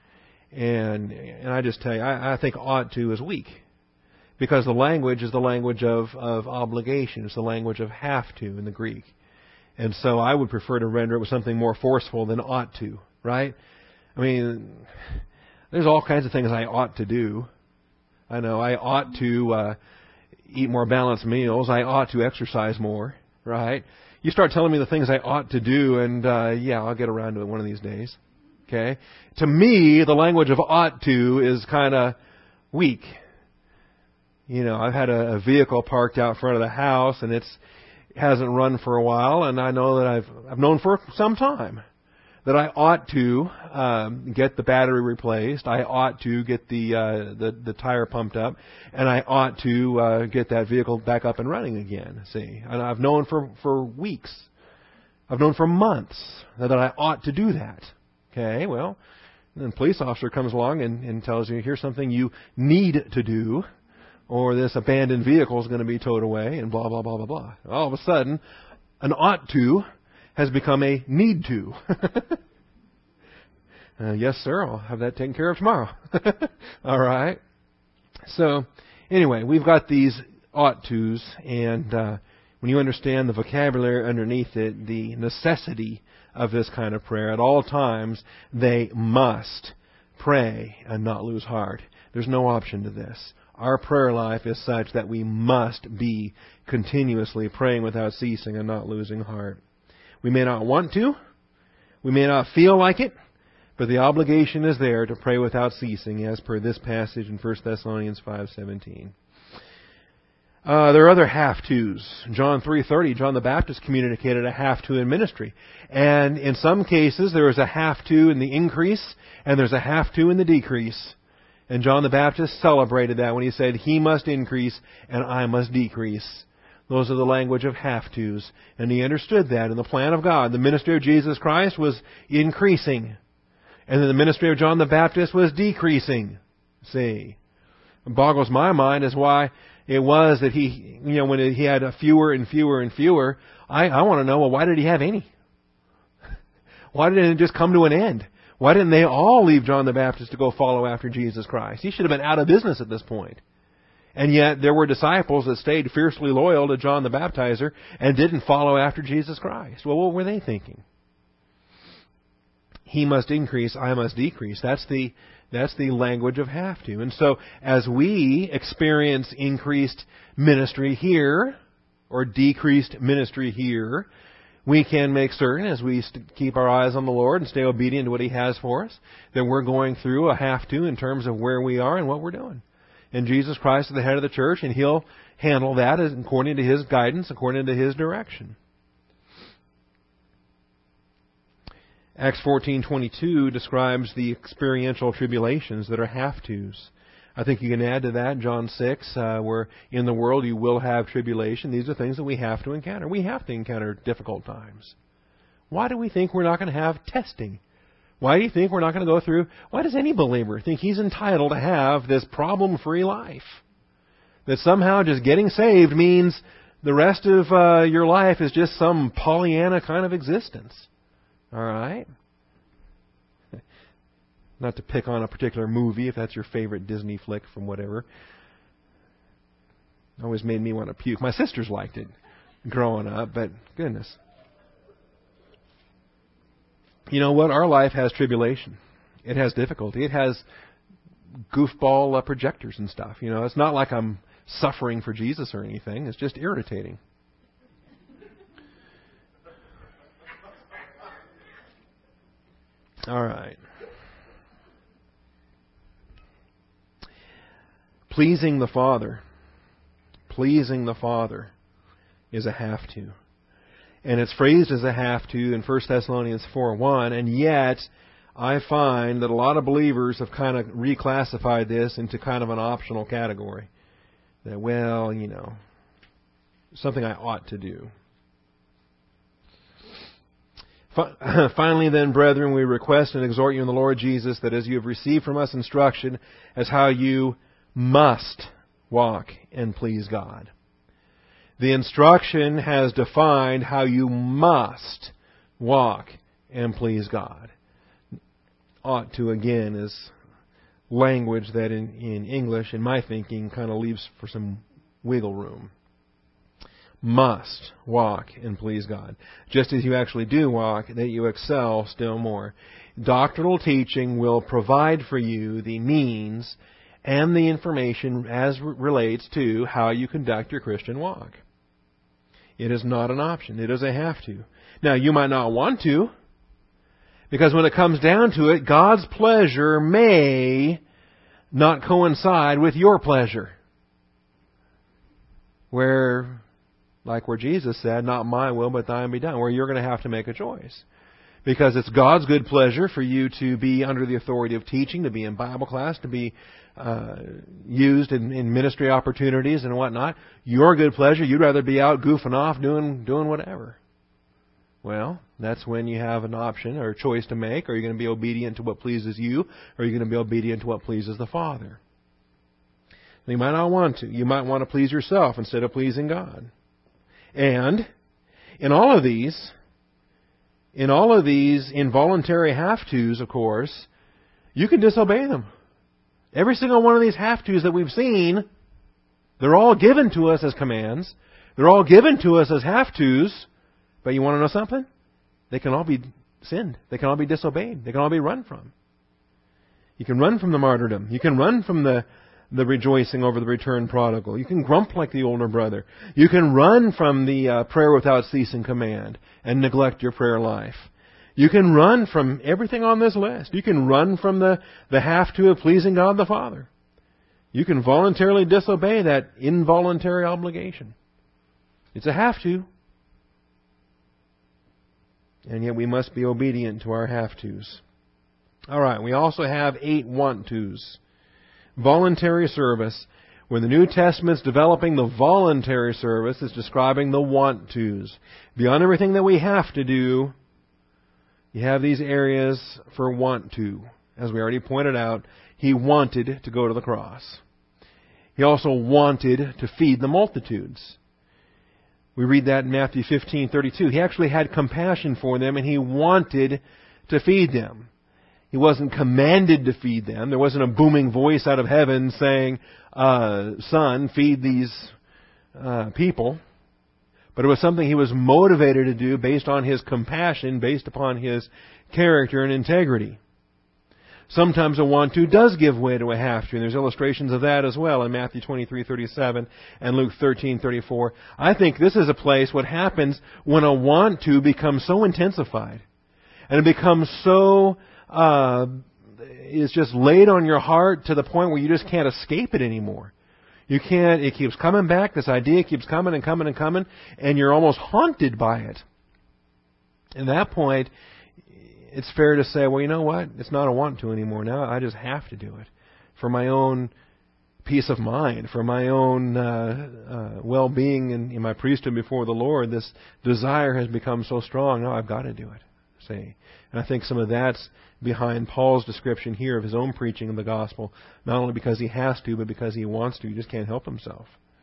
And and I just tell you, I, I think ought to is weak. Because the language is the language of, of obligation. It's the language of have to in the Greek. And so I would prefer to render it with something more forceful than ought to, right? I mean, there's all kinds of things I ought to do. I know I ought to uh, eat more balanced meals. I ought to exercise more, right? You start telling me the things I ought to do, and uh, yeah, I'll get around to it one of these days. Okay? To me, the language of ought to is kind of weak. You know, I've had a, a vehicle parked out front of the house, and it's it hasn't run for a while, and I know that I've I've known for some time that I ought to um, get the battery replaced. I ought to get the uh, the the tire pumped up, and I ought to uh, get that vehicle back up and running again. See, and I've known for for weeks, I've known for months that I ought to do that. Okay, well, then a police officer comes along and, and tells you here's something you need to do. Or this abandoned vehicle is going to be towed away, and blah, blah, blah, blah, blah. All of a sudden, an ought to has become a need to. uh, yes, sir, I'll have that taken care of tomorrow. All right. So, anyway, we've got these ought tos, and uh, when you understand the vocabulary underneath it, the necessity of this kind of prayer, at all times, they must pray and not lose heart. There's no option to this. Our prayer life is such that we must be continuously praying without ceasing and not losing heart. We may not want to. We may not feel like it. But the obligation is there to pray without ceasing, as per this passage in First Thessalonians five seventeen. Uh, there are other have-tos. John three thirty, John the Baptist communicated a have-to in ministry. And in some cases, there is a have-to in the increase, and there's a have-to in the decrease. And John the Baptist celebrated that when he said, He must increase, and I must decrease. Those are the language of have-tos. And he understood that in the plan of God. The ministry of Jesus Christ was increasing. And then the ministry of John the Baptist was decreasing. See? It boggles my mind as why it was that he, you know, when he had fewer and fewer and fewer, I, I want to know, well, why did he have any? Why didn't it just come to an end? Why didn't they all leave John the Baptist to go follow after Jesus Christ? He should have been out of business at this point. And yet there were disciples that stayed fiercely loyal to John the Baptizer and didn't follow after Jesus Christ. Well, what were they thinking? He must increase, I must decrease. That's the that's the language of have to. And so as we experience increased ministry here, or decreased ministry here, we can make certain, as we keep our eyes on the Lord and stay obedient to what He has for us, that we're going through a have to in terms of where we are and what we're doing. And Jesus Christ is the head of the church, and He'll handle that according to His guidance, according to His direction. Acts fourteen twenty-two describes the experiential tribulations that are have-tos. I think you can add to that John six, uh, where in the world you will have tribulation. These are things that we have to encounter. We have to encounter difficult times. Why do we think we're not going to have testing? Why do you think we're not going to go through? Why does any believer think he's entitled to have this problem-free life? That somehow just getting saved means the rest of uh, your life is just some Pollyanna kind of existence. All right? Not to pick on a particular movie, if that's your favorite Disney flick from whatever. It always made me want to puke. My sisters liked it growing up, but goodness. You know what? Our life has tribulation. It has difficulty. It has goofball uh, projectors and stuff. You know, it's not like I'm suffering for Jesus or anything. It's just irritating. All right. Pleasing the Father. Pleasing the Father is a have-to. And it's phrased as a have-to in First Thessalonians four one, and yet I find that a lot of believers have kind of reclassified this into kind of an optional category. That, well, you know, something I ought to do. Finally, then, brethren, we request and exhort you in the Lord Jesus that as you have received from us instruction as how you must walk and please God. The instruction has defined how you must walk and please God. Ought to, again, is language that in, in English, in my thinking, kind of leaves for some wiggle room. Must walk and please God. Just as you actually do walk, that you excel still more. Doctrinal teaching will provide for you the means and the information as relates to how you conduct your Christian walk. It is not an option. It is a have to. Now, you might not want to, because when it comes down to it, God's pleasure may not coincide with your pleasure. Where, like where Jesus said, not my will, but thine be done, where you're going to have to make a choice. Because it's God's good pleasure for you to be under the authority of teaching, to be in Bible class, to be uh, used in, in ministry opportunities and whatnot. Your good pleasure, you'd rather be out goofing off doing doing whatever. Well, that's when you have an option or a choice to make. Are you going to be obedient to what pleases you, or are you going to be obedient to what pleases the Father? You might not want to. You might want to please yourself instead of pleasing God. And in all of these, in all of these involuntary have-tos, of course, you can disobey them. Every single one of these have-tos that we've seen, they're all given to us as commands. They're all given to us as have-tos. But you want to know something? They can all be sinned. They can all be disobeyed. They can all be run from. You can run from the martyrdom. You can run from the the rejoicing over the returned prodigal. You can grump like the older brother. You can run from the uh, prayer without ceasing command and neglect your prayer life. You can run from everything on this list. You can run from the, the have-to of pleasing God the Father. You can voluntarily disobey that involuntary obligation. It's a have-to. And yet we must be obedient to our have-tos. All right, we also have eight want-tos. Voluntary service. When the New Testament's developing the voluntary service, it's describing the want-tos. Beyond everything that we have to do, you have these areas for want-to. As we already pointed out, He wanted to go to the cross. He also wanted to feed the multitudes. We read that in Matthew fifteen thirty-two. He actually had compassion for them, and He wanted to feed them. He wasn't commanded to feed them. There wasn't a booming voice out of heaven saying, uh, Son, feed these uh, people. But it was something He was motivated to do based on His compassion, based upon His character and integrity. Sometimes a want-to does give way to a have-to, and there's illustrations of that as well in Matthew twenty-three thirty-seven and Luke thirteen thirty-four. I think this is a place what happens when a want-to becomes so intensified, and it becomes so uh, is just laid on your heart to the point where you just can't escape it anymore. You can't. It keeps coming back. This idea keeps coming and coming and coming, and you're almost haunted by it. At that point, it's fair to say, well, you know what? It's not a want to anymore. Now I just have to do it for my own peace of mind, for my own uh, uh, well-being in, in my priesthood before the Lord. This desire has become so strong. Now I've got to do it. See, and I think some of that's behind Paul's description here of his own preaching of the gospel, not only because he has to, but because he wants to. He just can't help himself.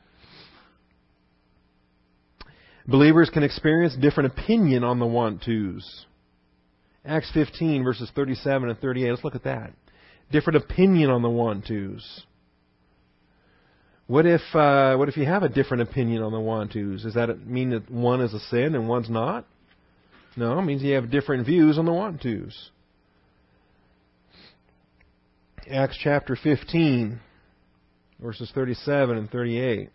Believers can experience different opinion on the want-tos. Acts fifteen, verses thirty-seven and thirty-eight. Let's look at that. Different opinion on the want-tos. What if uh, what if you have a different opinion on the want-tos? Does that mean that one is a sin and one's not? No, it means you have different views on the want-tos. Acts chapter fifteen, verses thirty-seven and thirty-eight.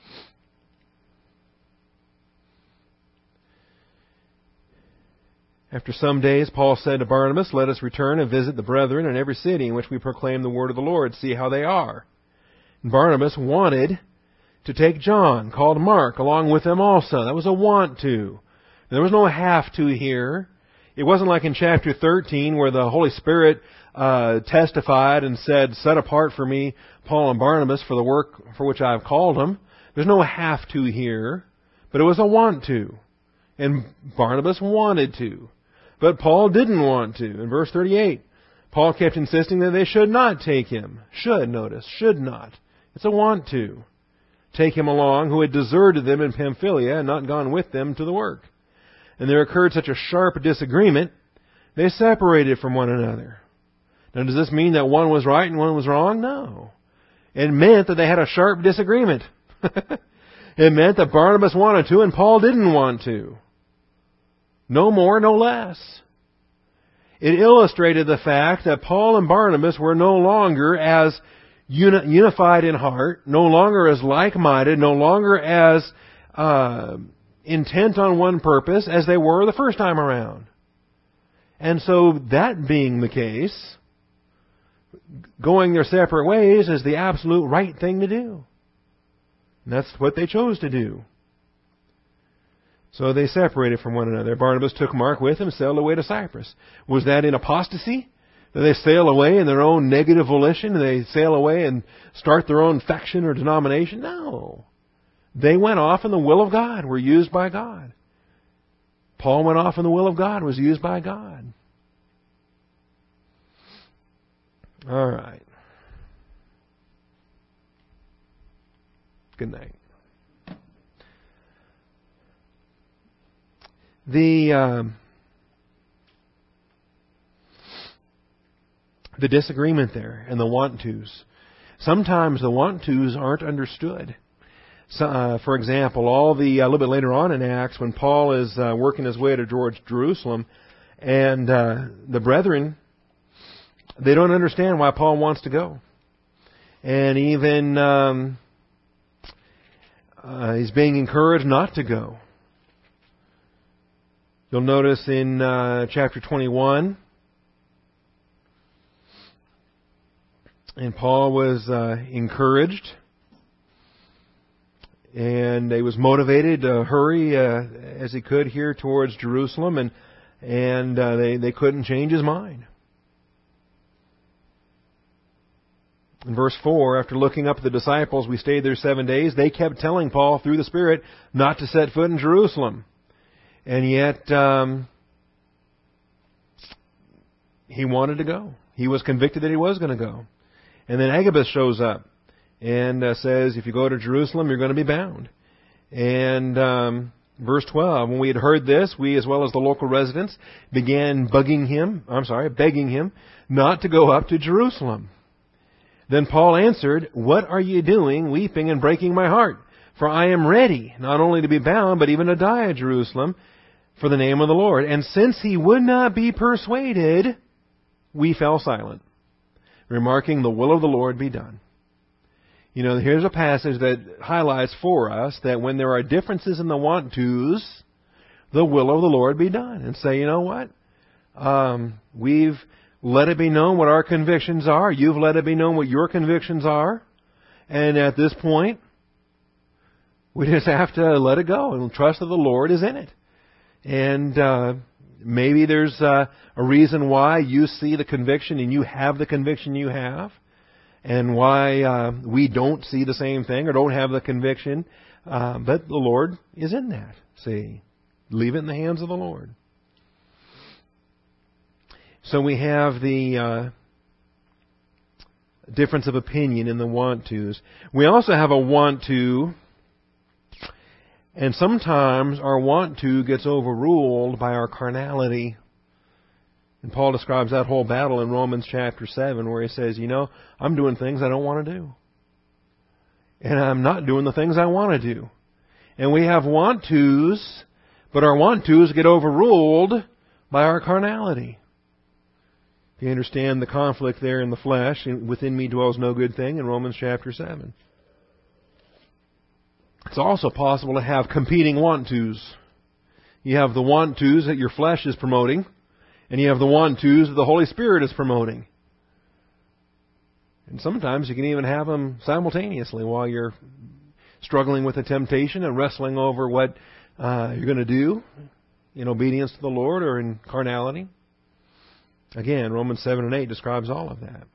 After some days, Paul said to Barnabas, "Let us return and visit the brethren in every city in which we proclaim the word of the Lord, see how they are." And Barnabas wanted to take John, called Mark, along with them also. That was a want to. There was no have to here. It wasn't like in chapter thirteen where the Holy Spirit uh, testified and said, "Set apart for me Paul and Barnabas for the work for which I have called them." There's no have to here, but it was a want to. And Barnabas wanted to. But Paul didn't want to. In verse thirty-eight, Paul kept insisting that they should not take him. Should, notice, should not. It's a want to. Take him along who had deserted them in Pamphylia and not gone with them to the work. And there occurred such a sharp disagreement, they separated from one another. Now, does this mean that one was right and one was wrong? No. It meant that they had a sharp disagreement. It meant that Barnabas wanted to and Paul didn't want to. No more, no less. It illustrated the fact that Paul and Barnabas were no longer as uni- unified in heart, no longer as like-minded, no longer as uh, intent on one purpose as they were the first time around. And so, that being the case, going their separate ways is the absolute right thing to do. And that's what they chose to do. So they separated from one another. Barnabas took Mark with him, sailed away to Cyprus. Was that in apostasy? Did they sail away in their own negative volition? Did they sail away and start their own faction or denomination? No. They went off in the will of God, were used by God. Paul went off in the will of God, was used by God. All right. Good night. The um, the disagreement there and the want-tos. Sometimes the want-tos aren't understood. So, uh, for example, all the uh, a little bit later on in Acts, when Paul is uh, working his way to towards Jerusalem, and uh, the brethren, they don't understand why Paul wants to go, and even um, uh, he's being encouraged not to go. You'll notice in uh, chapter twenty-one, and Paul was uh, encouraged, and he was motivated to hurry uh, as he could here towards Jerusalem, and and uh, they they couldn't change his mind. In verse four, after looking up at the disciples, we stayed there seven days. They kept telling Paul through the Spirit not to set foot in Jerusalem. And yet, um, he wanted to go. He was convicted that he was going to go. And then Agabus shows up and uh, says, if you go to Jerusalem, you're going to be bound. And um, verse twelve, when we had heard this, we as well as the local residents began bugging him, I'm sorry, begging him not to go up to Jerusalem. Then Paul answered, what are you doing, weeping and breaking my heart? For I am ready, not only to be bound, but even to die at Jerusalem for the name of the Lord. And since he would not be persuaded, we fell silent, remarking, the will of the Lord be done. You know, here's a passage that highlights for us that when there are differences in the want tos, the will of the Lord be done. And say, you know what? Um, we've let it be known what our convictions are. You've let it be known what your convictions are. And at this point, we just have to let it go and trust that the Lord is in it. And uh, maybe there's uh, a reason why you see the conviction and you have the conviction you have, and why uh, we don't see the same thing or don't have the conviction. Uh, but the Lord is in that. See, leave it in the hands of the Lord. So we have the uh, difference of opinion in the want tos. We also have a want to. And sometimes our want to gets overruled by our carnality. And Paul describes that whole battle in Romans chapter seven, where he says, you know, I'm doing things I don't want to do. And I'm not doing the things I want to do. And we have want tos, but our want tos get overruled by our carnality. You understand the conflict there in the flesh, within me dwells no good thing, in Romans chapter seven. It's also possible to have competing want-tos. You have the want-tos that your flesh is promoting, and you have the want-tos that the Holy Spirit is promoting. And sometimes you can even have them simultaneously while you're struggling with the temptation and wrestling over what uh, you're going to do in obedience to the Lord or in carnality. Again, Romans seven and eight describes all of that.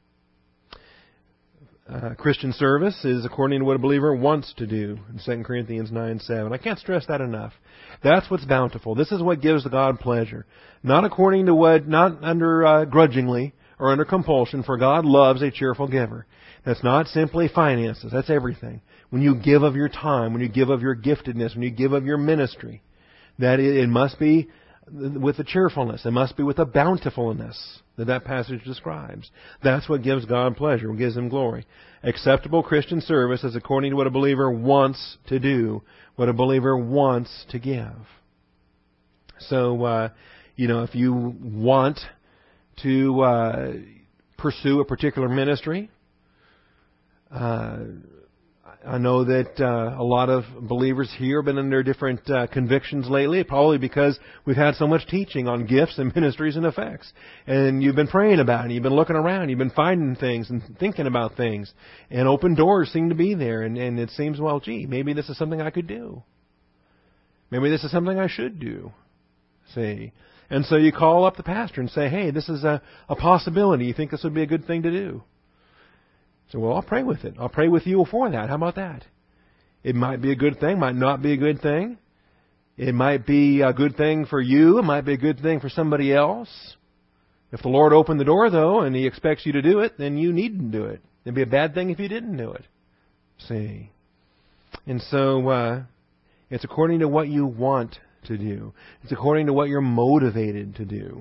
Uh, Christian service is according to what a believer wants to do in Second Corinthians nine seven. I can't stress that enough. That's what's bountiful. This is what gives God pleasure. Not according to what, not under uh, grudgingly or under compulsion, for God loves a cheerful giver. That's not simply finances. That's everything. When you give of your time, when you give of your giftedness, when you give of your ministry, that it, it must be with a cheerfulness. It must be with a bountifulness that that passage describes. That's what gives God pleasure, what gives Him glory. Acceptable Christian service is according to what a believer wants to do, what a believer wants to give. So, uh, you know, if you want to uh, pursue a particular ministry, uh, I know that uh, a lot of believers here have been under different uh, convictions lately, probably because we've had so much teaching on gifts and ministries and effects. And you've been praying about it, you've been looking around, you've been finding things and thinking about things. And open doors seem to be there. And, and it seems, well, gee, maybe this is something I could do. Maybe this is something I should do. See? And so you call up the pastor and say, hey, this is a, a possibility. You think this would be a good thing to do? So, well, I'll pray with it. I'll pray with you for that. How about that? It might be a good thing, might not be a good thing. It might be a good thing for you. It might be a good thing for somebody else. If the Lord opened the door, though, and He expects you to do it, then you needn't do it. It'd be a bad thing if you didn't do it. See? And so, uh, it's according to what you want to do. It's according to what you're motivated to do.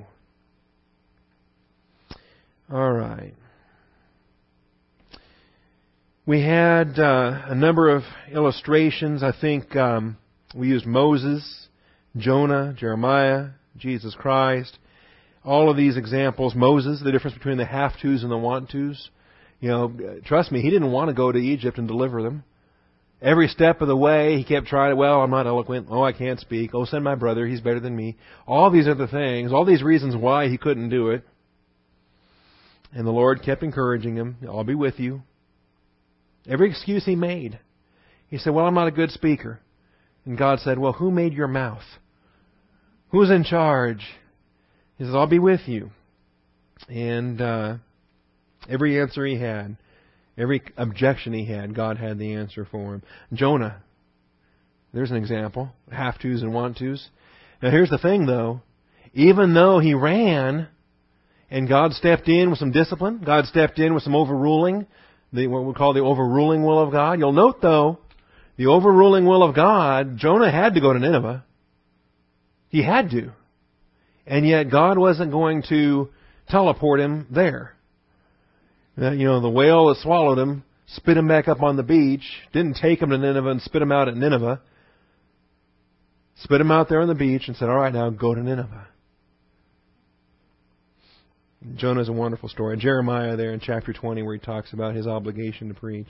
All right. We had uh, a number of illustrations. I think um, we used Moses, Jonah, Jeremiah, Jesus Christ. All of these examples. Moses, the difference between the have-tos and the want-tos. You know, trust me, he didn't want to go to Egypt and deliver them. Every step of the way, he kept trying. Well, I'm not eloquent. Oh, I can't speak. Oh, send my brother. He's better than me. All these other things, all these reasons why he couldn't do it. And the Lord kept encouraging him. I'll be with you. Every excuse he made. He said, well, I'm not a good speaker. And God said, well, who made your mouth? Who's in charge? He says, I'll be with you. And uh, every answer he had, every objection he had, God had the answer for him. Jonah, there's an example. Have-tos and want-tos. Now here's the thing, though. Even though he ran, and God stepped in with some discipline, God stepped in with some overruling, the, what we call the overruling will of God. You'll note, though, the overruling will of God, Jonah had to go to Nineveh. He had to. And yet God wasn't going to teleport him there. Uh, you know, the whale that swallowed him, spit him back up on the beach, didn't take him to Nineveh and spit him out at Nineveh. Spit him out there on the beach and said, all right, now go to Nineveh. Jonah's a wonderful story. Jeremiah there in chapter twenty where he talks about his obligation to preach.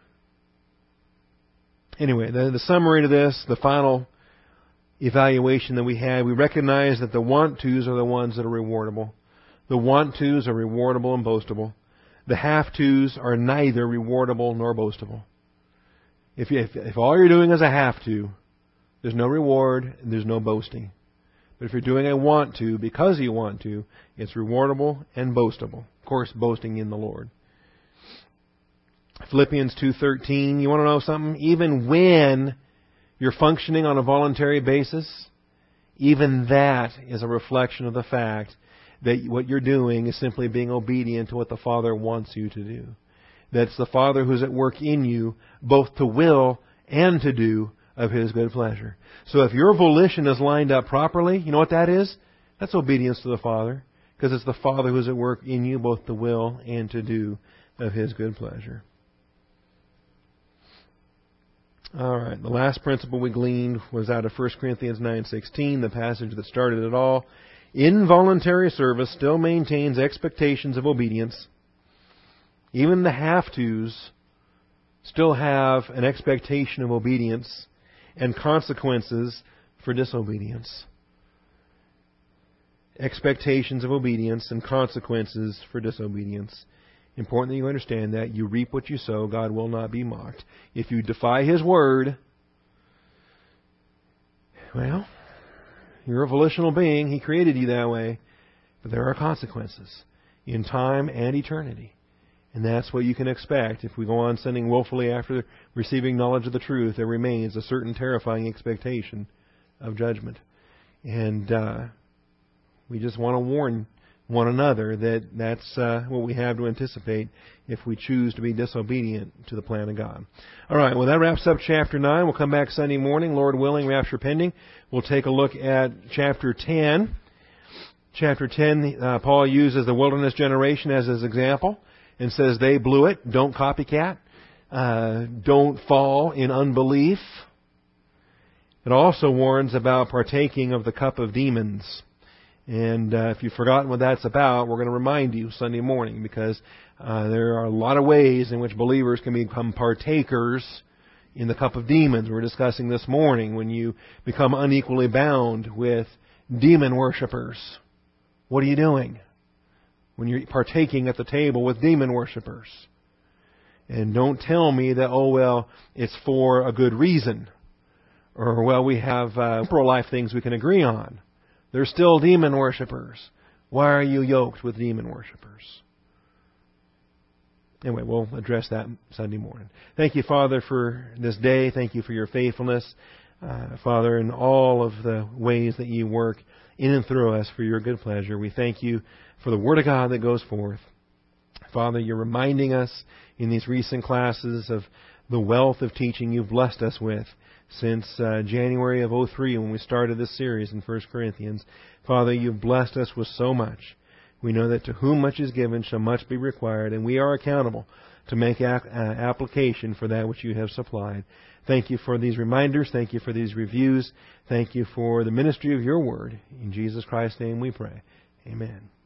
Anyway, the, the summary to this, the final evaluation that we had, we recognize that the want-tos are the ones that are rewardable. The want-tos are rewardable and boastable. The have-tos are neither rewardable nor boastable. If, you, if, if all you're doing is a have-to, there's no reward and there's no boasting. But if you're doing a want-to because you want to, it's rewardable and boastable. Of course, boasting in the Lord. Philippians two thirteen, you want to know something? Even when you're functioning on a voluntary basis, even that is a reflection of the fact that what you're doing is simply being obedient to what the Father wants you to do. That's the Father who's at work in you, both to will and to do of His good pleasure. So if your volition is lined up properly, you know what that is? That's obedience to the Father, because it's the Father who's at work in you, both to will and to do of His good pleasure. All right, the last principle we gleaned was out of First Corinthians nine sixteen, the passage that started it all. Involuntary service still maintains expectations of obedience. Even the have-tos still have an expectation of obedience and consequences for disobedience. Expectations of obedience and consequences for disobedience. Important that you understand that. You reap what you sow. God will not be mocked. If you defy His word, well, you're a volitional being. He created you that way. But there are consequences in time and eternity. And that's what you can expect. If we go on sinning willfully after receiving knowledge of the truth, there remains a certain terrifying expectation of judgment. And uh, we just want to warn one another that that's uh, what we have to anticipate if we choose to be disobedient to the plan of God. All right, well, that wraps up chapter nine. We'll come back Sunday morning, Lord willing, rapture pending. We'll take a look at chapter ten. Chapter ten, uh, Paul uses the wilderness generation as his example and says they blew it. Don't copycat. Uh, don't fall in unbelief. It also warns about partaking of the cup of demons. And uh, if you've forgotten what that's about, we're going to remind you Sunday morning, because uh, there are a lot of ways in which believers can become partakers in the cup of demons. We're discussing this morning when you become unequally bound with demon worshipers. What are you doing when you're partaking at the table with demon worshipers? And don't tell me that, oh, well, it's for a good reason. Or, well, we have uh, pro-life things we can agree on. They're still demon worshipers. Why are you yoked with demon worshipers? Anyway, we'll address that Sunday morning. Thank you, Father, for this day. Thank you for your faithfulness, uh, Father, in all of the ways that you work in and through us for your good pleasure. We thank you for the Word of God that goes forth. Father, you're reminding us in these recent classes of the wealth of teaching you've blessed us with since uh, January of oh three when we started this series in First Corinthians. Father, you've blessed us with so much. We know that to whom much is given shall much be required, and we are accountable to make ap- uh, application for that which you have supplied. Thank you for these reminders. Thank you for these reviews. Thank you for the ministry of your word. In Jesus Christ's name we pray. Amen.